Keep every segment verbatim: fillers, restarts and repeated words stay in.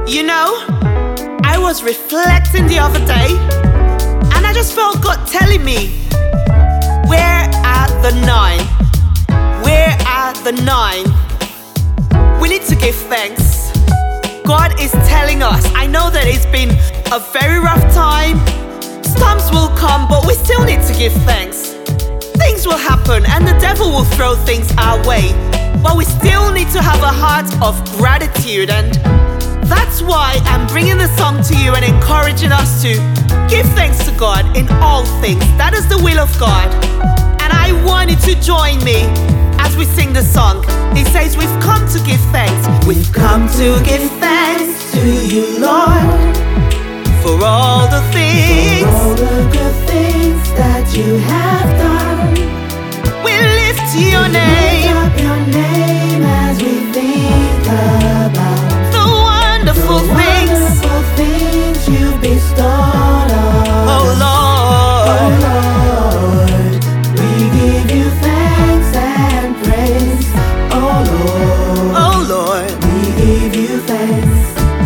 You know, I was reflecting the other day, and I just felt God telling me, where are the nine? Where are the nine? We need to give thanks. God is telling us. I know that it's been a very rough time. Storms will come, but we still need to give thanks. Things will happen and the devil will throw things our way, but we still need to have a heart of gratitude. And that's why I'm bringing the song to you and encouraging us to give thanks to God in all things. That is the will of God. And I want you to join me as we sing the song. It says we've come to give thanks. We've come to give thanks to you, Lord, for all the things, for all the good things that you have done. We lift your we name, lift up your name as we think about the wonderful the things, wonderful things you've bestowed on oh us. Lord. Oh Lord, we give you thanks and praise. Oh Lord, Oh Lord, we give you thanks.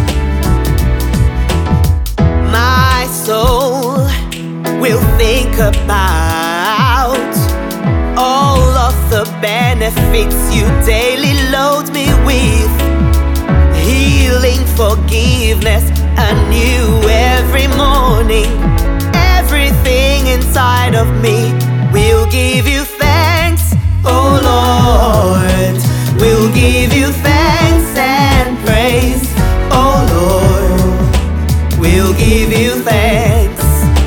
my soul will think about all of the benefits you daily load me with. Healing, forgiveness, anew every morning. Everything inside of me will give you thanks, oh Lord. We'll give you thanks and praise, oh Lord. We'll give you thanks.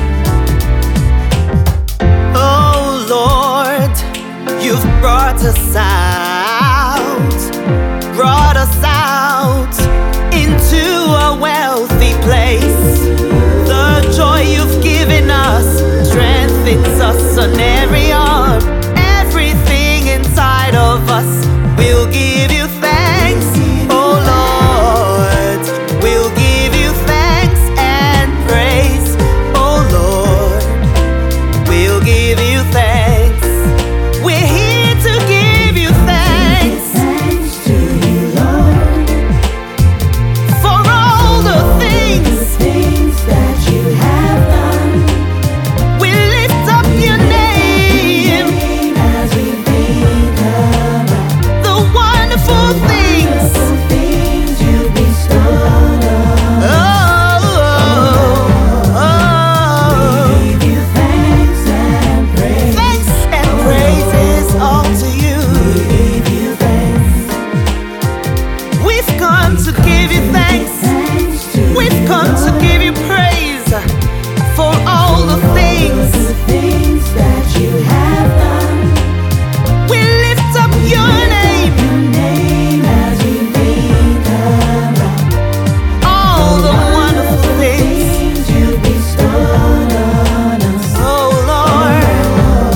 Oh Lord, you've brought us out, brought us out into a wealthy place. The joy you've given us strengthens us on every arm. Everything inside of us will give you thanks, oh Lord. We'll give you thanks and praise, oh Lord. We'll give you thanks. We're here to give you thanks Thanks to you, Lord, for all the for things. the things that you have done. We lift up your name, Name as we think about the wonderful things. wonderful things you bestowed on us. Oh, oh, oh. We give you thanks and praise. Thanks and praises all to you. We give you thanks. We've come to give you thanks. Thanks to We've you, come to Lord, give you praise for all the for things. the things that you have done. We lift up your name, Your name as we think about all the wonderful things. things you bestowed on us. Oh Lord,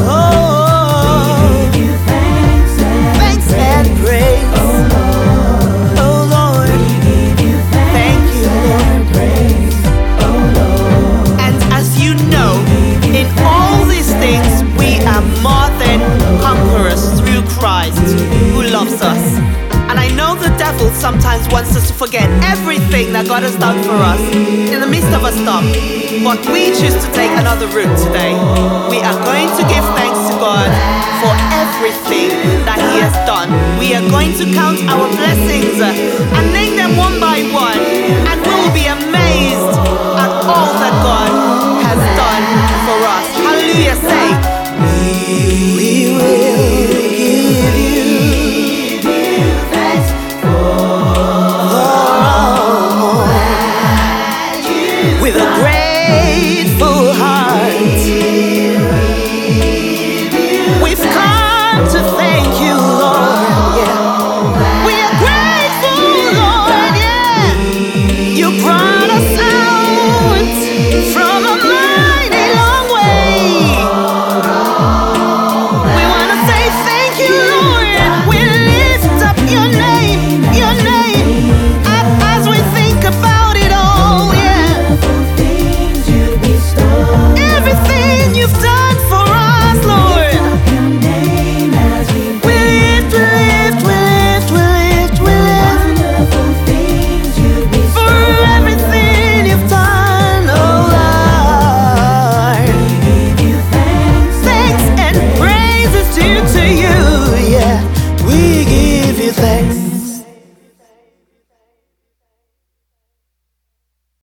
oh, Give you thanks and thanks and praise. Oh Lord, give you thanks thank you, Lord. and praise. Oh Lord, And as you know, in all these things we are more than conquerors through Christ who loves us. And I know the devil sometimes wants us to forget everything that God has done for us in the midst of a storm. But we choose to take another route today. We are going to give thanks to God for everything that He has done. We are going to count our blessings uh,